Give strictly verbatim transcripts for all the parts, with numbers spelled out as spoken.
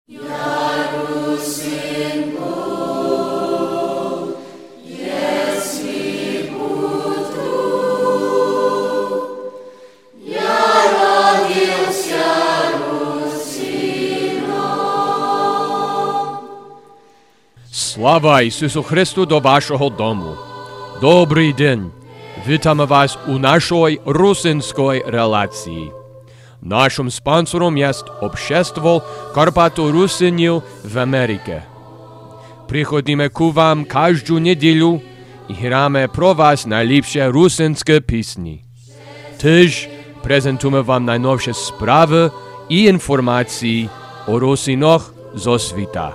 Слава Ісусу Христу до вашого дому. Добрий день. Вітаємо вас у нашій русинській релації. Нашим спонсором є Общество Карпато-Русинів в Америці. Приходимо к вам кожну неділю і граємо про вас найліпші русинські пісні. Теж презентуємо вам найновші справи і інформації о русинах зо світа.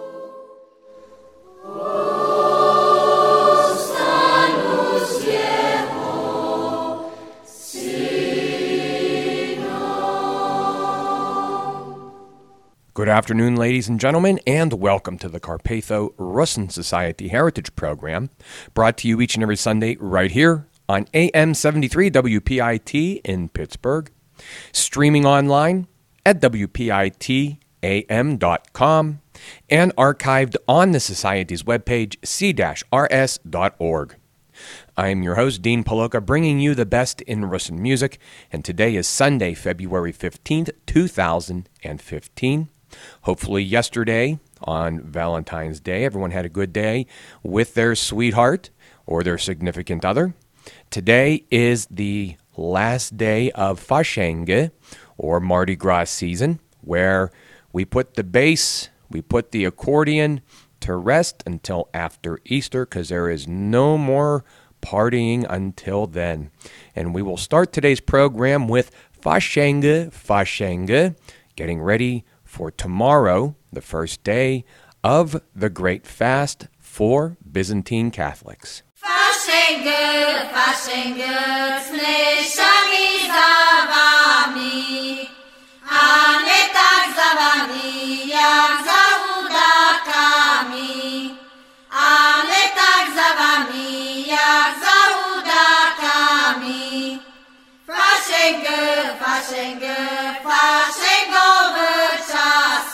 Good afternoon, ladies and gentlemen, and welcome to the Carpatho-Russin Society Heritage Program, brought to you each and every Sunday right here on A M seventy-three W P I T in Pittsburgh, streaming online at W P I T A M dot com, and archived on the Society's webpage, c r s dot org. I am your host, Dean Paloka, bringing you the best in Russin music, and today is Sunday, February fifteenth, two thousand fifteen. Hopefully yesterday, on Valentine's Day, everyone had a good day with their sweetheart or their significant other. Today is the last day of Fasching, or Mardi Gras season, where we put the bass, we put the accordion to rest until after Easter, because there is no more partying until then. And we will start today's program with Fasching, Fasching, getting ready for tomorrow, the first day of the Great Fast for Byzantine Catholics. Fasching, Fasching, snešami za vami, a ne tak za vami, jak za hudakami, a ne tak za vami, jak za hudakami. Fasching, Fasching, Faszingowy czas,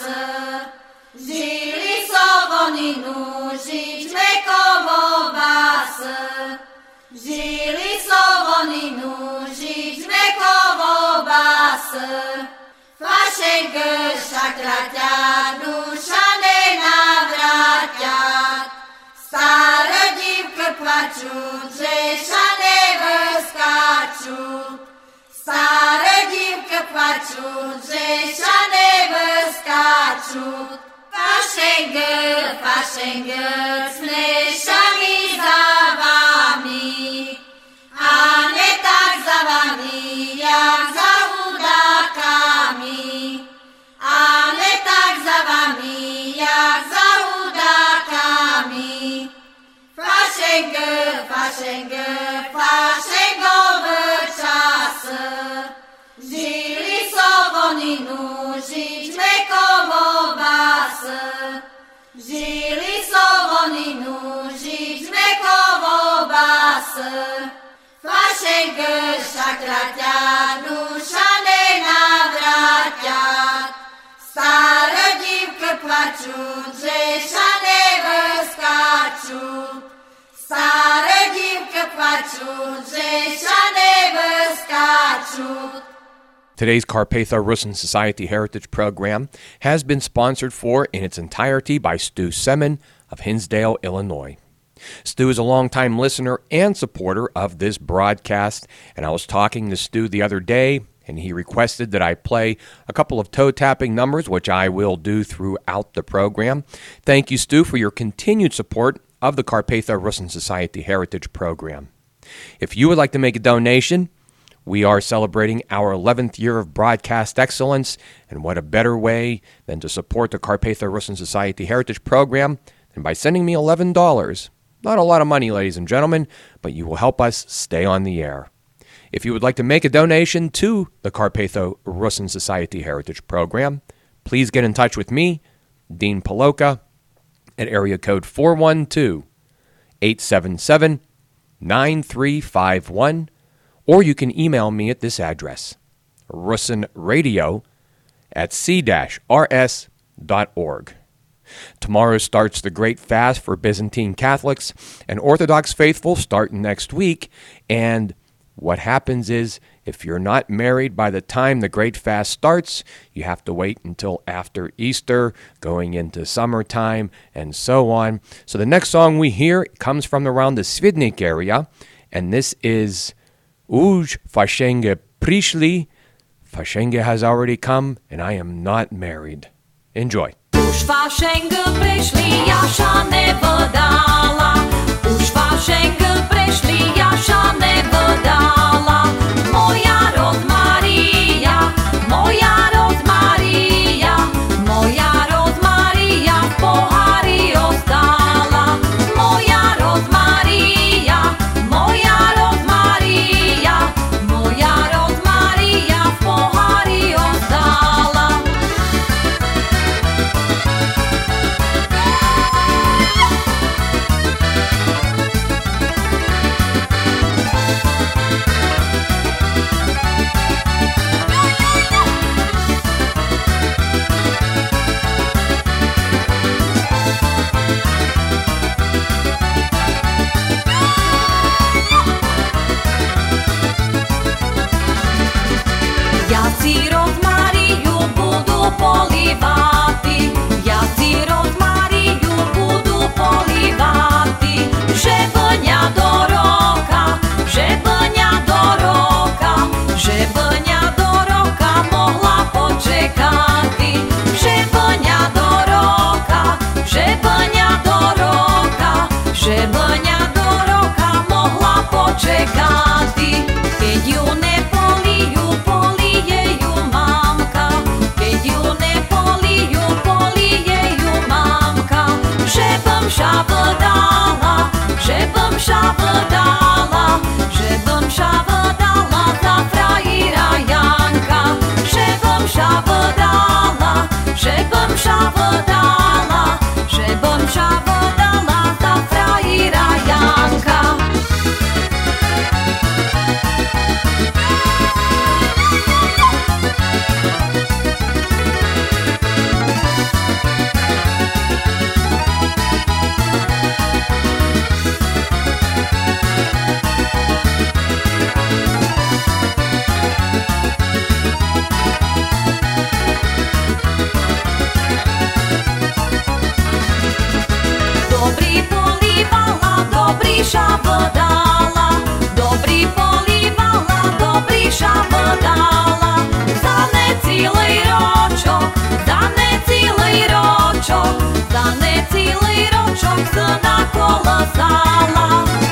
żyli soboninu, żyć mekowo was, żyli soboninu, żyć mekowo was. Fasching, szakratja, dusza nie nawratja, stare dziwki płaczą, drzesza nie wyskaczą. Stare dziwki płaczą, drzesza nie wyskaczą. Fasching, Fasching, sneszami za wami, a nie tak za wami, jak za hudakami, a nie tak za wami, jak za hudakami. Fasching, Fasching, faszingowy czas, żyli soboninu, żyć mekowo was, żyli soboninu, żyć mekowo was. Fasching, szakratja, dusza nie nawratja, stare dziwki płaczą, drzesza nie wyskaczą. Stare dziwki płaczą, drzesza nie wyskaczą. Today's Carpatho-Russin Society Heritage Program has been sponsored for in its entirety by Stu Semin of Hinsdale, Illinois. Stu is a longtime listener and supporter of this broadcast, and I was talking to Stu the other day, and he requested that I play a couple of toe-tapping numbers, which I will do throughout the program. Thank you, Stu, for your continued support of the Carpatho-Russin Society Heritage Program. If you would like to make a donation, we are celebrating our eleventh year of broadcast excellence, and what a better way than to support the Carpatho-Russin Society Heritage Program than by sending me eleven dollars. Not a lot of money, ladies and gentlemen, but you will help us stay on the air. If you would like to make a donation to the Carpatho-Russin Society Heritage Program, please get in touch with me, Dean Paloka, at area code four one two, eight seven seven, nine three five one, or you can email me at this address, russinradio at c r s dot org. Tomorrow starts the Great Fast for Byzantine Catholics, and Orthodox faithful start next week. And what happens is, if you're not married by the time the Great Fast starts, you have to wait until after Easter, going into summertime, and so on. So the next song we hear comes from around the Svidnik area, and this is Uj Fashenge Prishli. Fashenge has already come, and I am not married. Enjoy. Už Fashenge Prishli, Jascha nevydala. Už Fashenge Prishli, Jascha nevydala. Moja Rozmaria, moja Rozmaria, moja Rozmaria v pohári ostala. Moja Rozmaria, moja Rozmaria, moja Rozmaria v pohári ostala. Ja si Rozmariu budu polivati, ja si Rozmariu budu polivati, žebňa do roka, žebňa do roka, žebňa do roka mohla počekati, žebňa do roka, žebňa do roka, žebňa do roka mohla počekati, keď ju nepoliju, polije ju mamka, keď ju nepoliju, polije ju mamka, žebom šavdala, žebom šavdala, žebom šavdala za frajira Janka, žebom šavdala, žebom šavdala, žebom šavdala za frajira Janka. Dobrý polívala, dobrý šavdala, dobrý polívala, dobrý šavdala, za necílej ročok, za necílej ročok, za necílej ročok syna kolosala.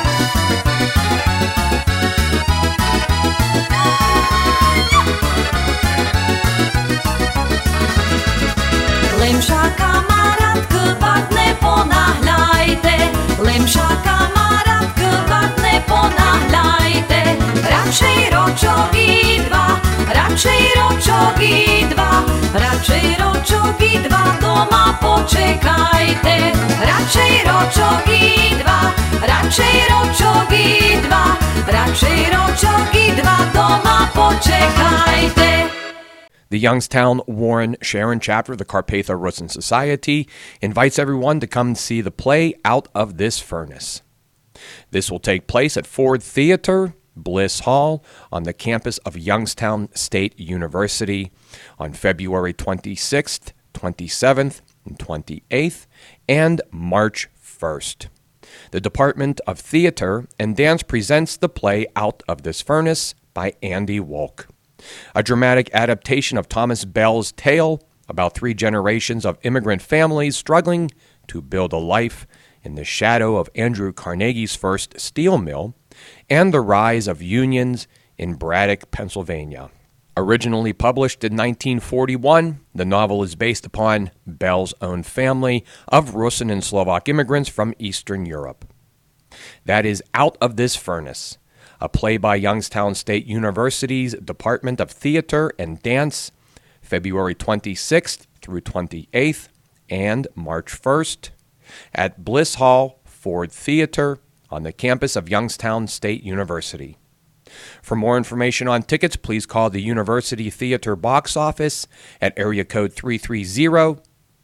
Lemša kamarátku, pak neponáhľajte, lemša kamarátku, pak neponáhľajte, radšej ročok i dva, radšej ročok i dva, radšej ročok i dva doma počekajte, radšej ročok i dva, radšej ročok i dva, radšej ročok i dva doma počekajte. The Youngstown Warren Sharon chapter of the Carpatho Rusyn Society invites everyone to come see the play Out of This Furnace. This will take place at Ford Theater, Bliss Hall, on the campus of Youngstown State University on February twenty-sixth, twenty-seventh, and twenty-eighth, and March first. The Department of Theater and Dance presents the play Out of This Furnace by Andy Wolk, a dramatic adaptation of Thomas Bell's tale about three generations of immigrant families struggling to build a life in the shadow of Andrew Carnegie's first steel mill and the rise of unions in Braddock, Pennsylvania. Originally published in nineteen forty-one, the novel is based upon Bell's own family of Russian and Slovak immigrants from Eastern Europe. That is Out of This Furnace, a play by Youngstown State University's Department of Theater and Dance, February twenty-sixth through twenty-eighth and March first at Bliss Hall, Ford Theater on the campus of Youngstown State University. For more information on tickets, please call the University Theater box office at area code three three zero,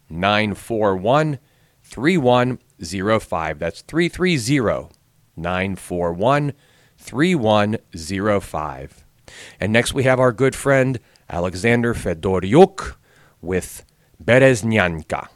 nine four one, three one zero five. That's three three zero, nine four one, three one zero five. And next we have our good friend Alexander Fedoriuk with Bereznyanka.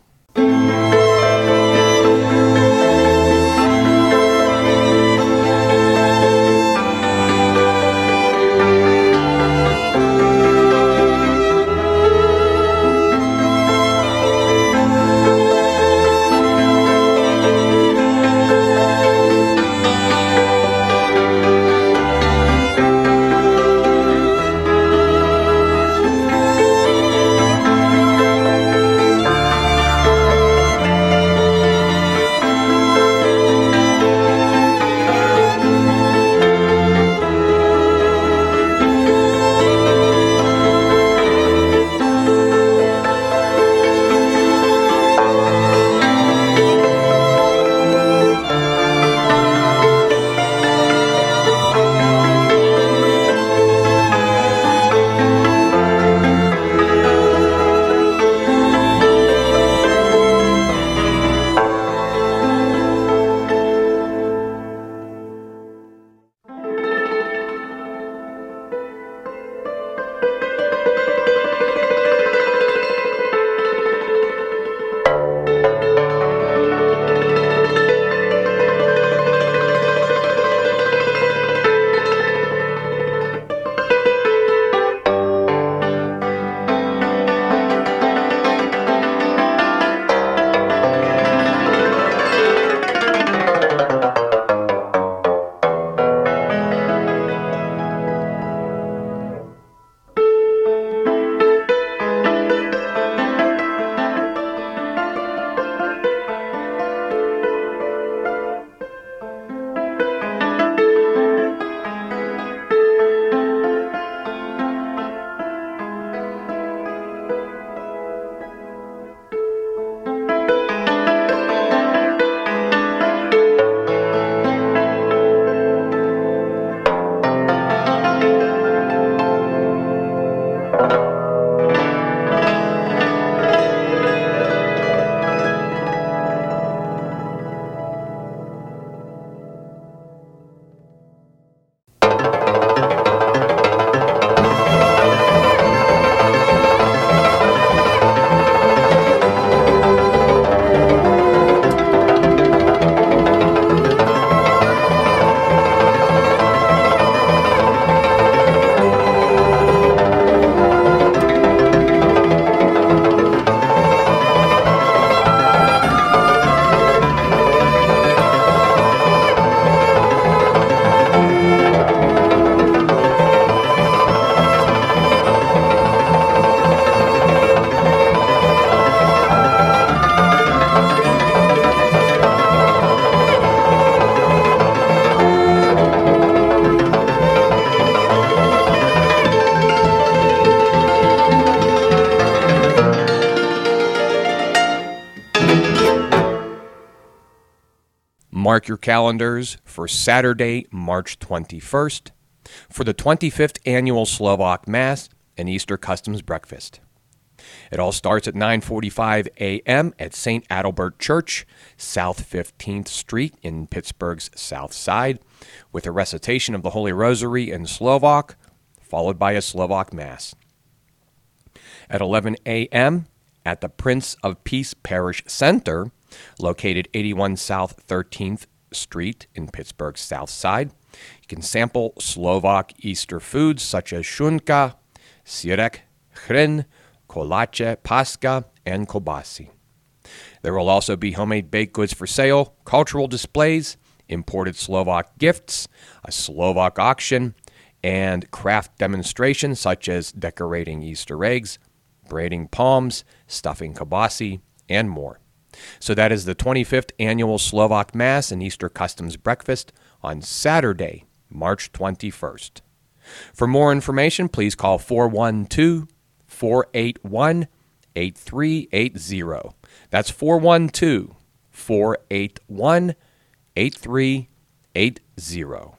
Mark your calendars for Saturday, March twenty-first, for the twenty-fifth Annual Slovak Mass and Easter Customs Breakfast. It all starts at nine forty-five a.m. at Saint Adalbert Church, South fifteenth Street in Pittsburgh's South Side, with a recitation of the Holy Rosary in Slovak, followed by a Slovak Mass. At eleven a.m. at the Prince of Peace Parish Center, located eighty-one South thirteenth Street in Pittsburgh's South Side, you can sample Slovak Easter foods such as shunka, sirek, chren, kolache, paska, and kobasi. There will also be homemade baked goods for sale, cultural displays, imported Slovak gifts, a Slovak auction, and craft demonstrations such as decorating Easter eggs, braiding palms, stuffing kobasi, and more. So that is the twenty-fifth Annual Slovak Mass and Easter Customs Breakfast on Saturday, March twenty-first. For more information, please call four one two, four eight one, eight three eight zero. That's four one two, four eight one, eight three eight zero.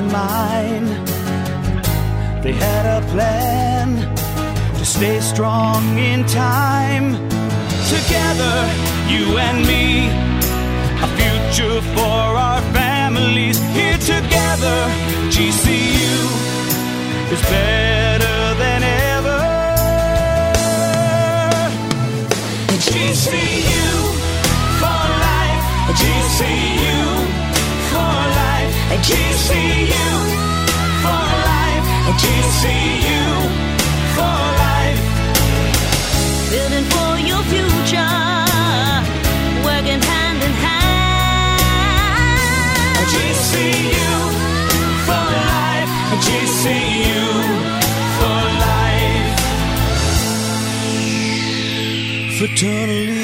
mine. They had a plan to stay strong in time. Together, you and me, a future for our families. Here together, G C U is better than ever. G C U for life, G C U for life, G C U for life, G C U for life. Building for your future, working hand in hand. G C U for life, G C U for life. Fraternally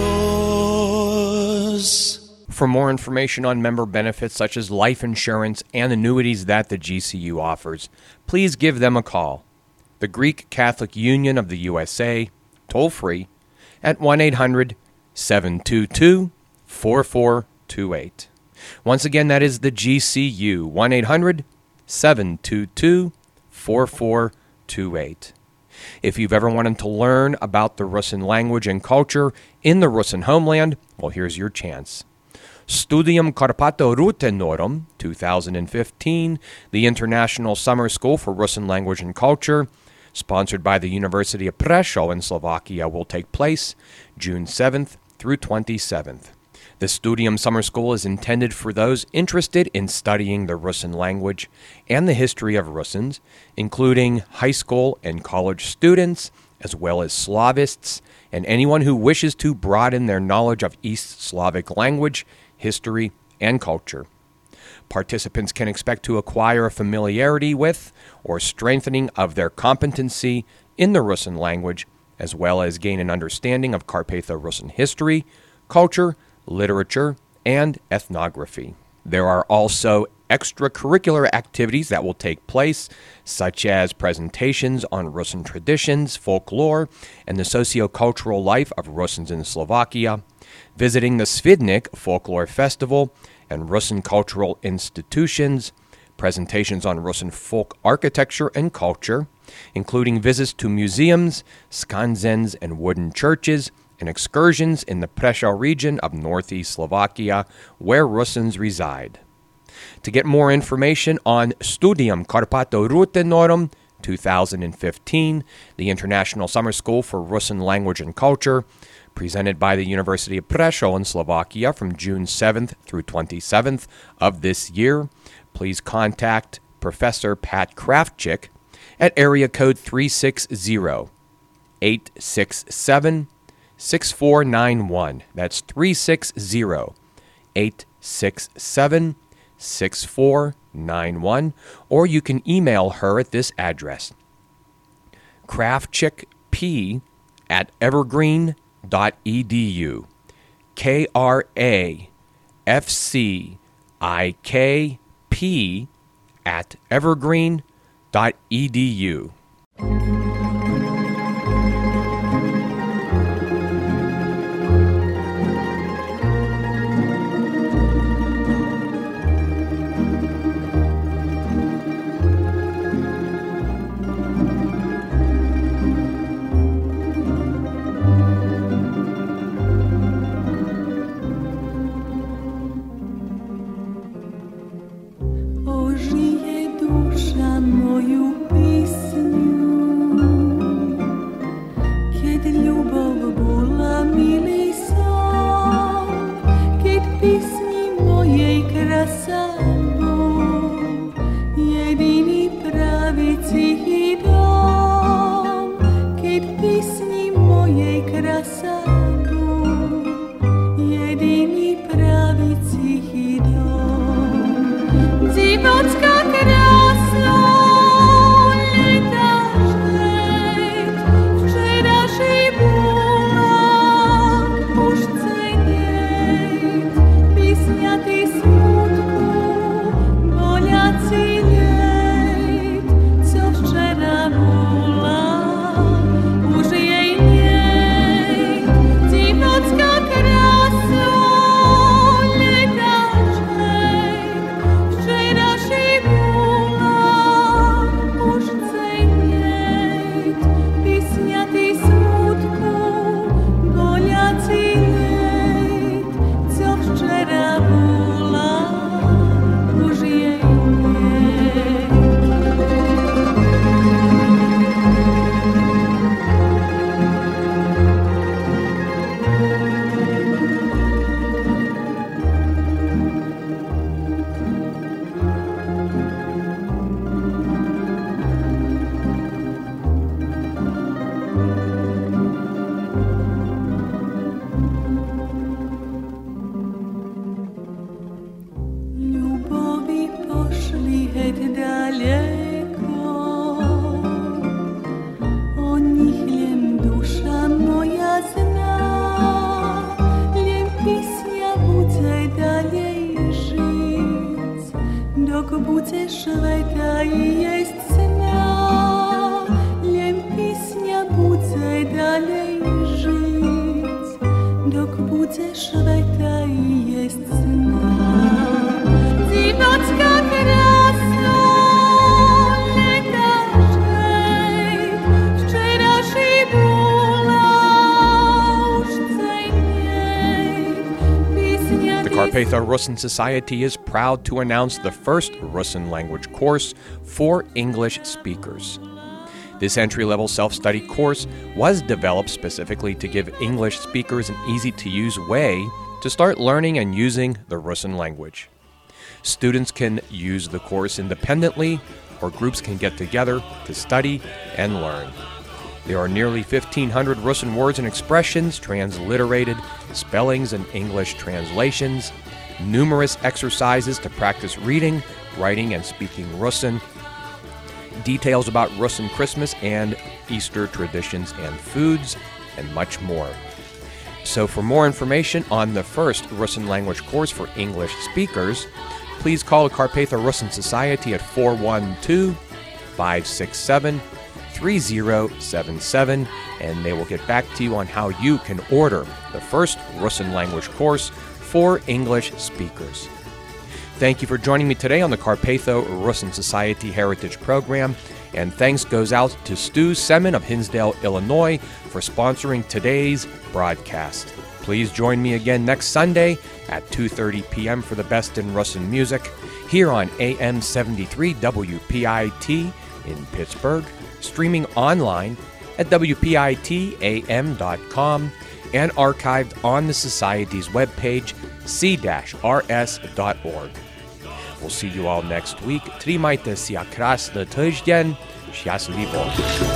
yours. For more information on member benefits such as life insurance and annuities that the G C U offers, please give them a call. The Greek Catholic Union of the U S A, toll-free, at one eight hundred seven two two four four two eight. Once again, that is the G C U, one eight hundred seven two two four four two eight. If you've ever wanted to learn about the Rusyn language and culture in the Rusyn homeland, well, here's your chance. Studium Carpato Rutenorum, two thousand fifteen, the International Summer School for Rusyn Language and Culture, sponsored by the University of Prešov in Slovakia, will take place June seventh through twenty-seventh. The Studium Summer School is intended for those interested in studying the Rusyn language and the history of Rusyns, including high school and college students, as well as Slavists, and anyone who wishes to broaden their knowledge of East Slavic language, history, and culture. Participants can expect to acquire a familiarity with or strengthening of their competency in the Rusyn language, as well as gain an understanding of Carpatho-Rusyn history, culture, literature, and ethnography. There are also extracurricular activities that will take place, such as presentations on Rusyn traditions, folklore, and the socio-cultural life of Rusyns in Slovakia, visiting the Svidnik Folklore Festival and Rusyn cultural institutions, presentations on Rusyn folk architecture and culture, including visits to museums, skanzens, and wooden churches, and excursions in the Prešov region of northeast Slovakia, where Rusyns reside. To get more information on Studium Carpato Rutenorum two thousand fifteen, the International Summer School for Rusyn Language and Culture, presented by the University of Prešov in Slovakia from June seventh through twenty-seventh of this year, please contact Professor Pat Kravchik at area code three six zero, eight six seven, six four nine one. That's three six zero, eight six seven, six four nine one. Or you can email her at this address, kravchikp at evergreen dot e d u. K R A F C I K P at evergreen dot e d u. Ožije duša moju pismu будешь в этой есть цена, лем песня будет далее жить, док будешь в этой есть цена. Девочка красна, летажей, вчерашний була уж ценей, песня. The Carpatho Rusyn Society is proud to announce the first Rusyn language course for English speakers. This entry-level self-study course was developed specifically to give English speakers an easy-to-use way to start learning and using the Rusyn language. Students can use the course independently, or groups can get together to study and learn. There are nearly fifteen hundred Rusyn words and expressions, transliterated spellings and English translations, numerous exercises to practice reading, writing, and speaking Rusyn, details about Rusyn Christmas and Easter traditions and foods, and much more. So for more information on the first Rusyn language course for English speakers, please call the Carpatho Rusyn Society at four one two, five six seven, three zero seven seven, and they will get back to you on how you can order the first Rusyn language course for English speakers. Thank you for joining me today on the Carpatho Rusyn Society Heritage Program, and thanks goes out to Stu Semin of Hinsdale, Illinois, for sponsoring today's broadcast. Please join me again next Sunday at two thirty p.m. for the best in Rusyn music here on A M seventy-three W P I T in Pittsburgh, streaming online at W P I T A M dot com and archived on the Society's webpage, c dash r s dot org. We'll see you all next week. Trimajte si a krásny týždeň. Šťastlivo.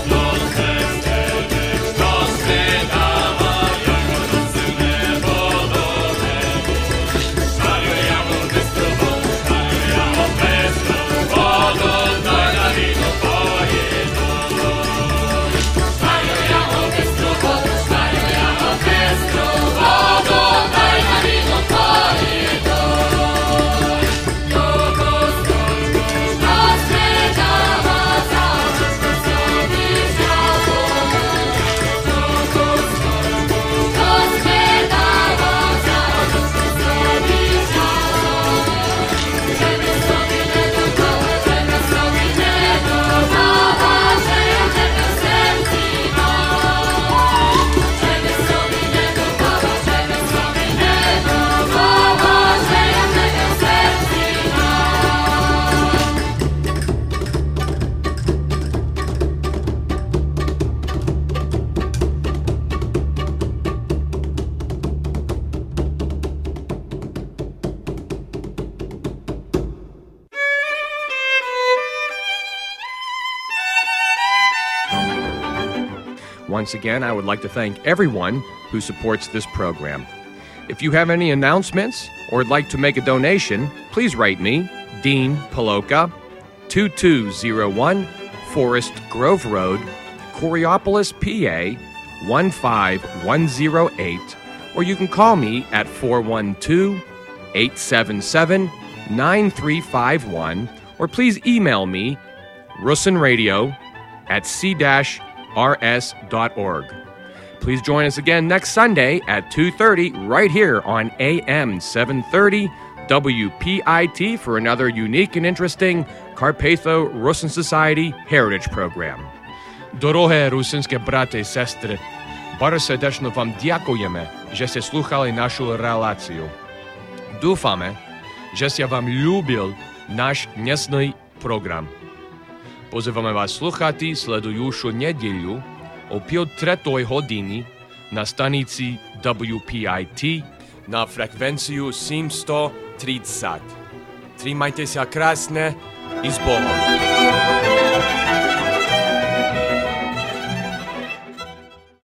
Once again, I would like to thank everyone who supports this program. If you have any announcements or would like to make a donation, please write me, Dean Paloka, two two zero one Forest Grove Road, Coriopolis, P A, one five one zero eight, or you can call me at four one two, eight seven seven, nine three five one, or please email me, rusynradio at c dash r s dot org. Please join us again next Sunday at two thirty right here on A M seven thirty W P I T for another unique and interesting Carpatho Rusyn Society Heritage Program. Дороге русинські брати і сестри, bardzo serdecznie wam dziękujemy, że ste słuchali naszą relację. Dúfame, že ste vám ľúbil náš dnesný program. Pozývame vás sluchati sledujúcu nedeľu o pol tretej hodiny na stanici W P I T na frekvenciu sedemsto tridsať. Trimajte sa krásne i s Bohom.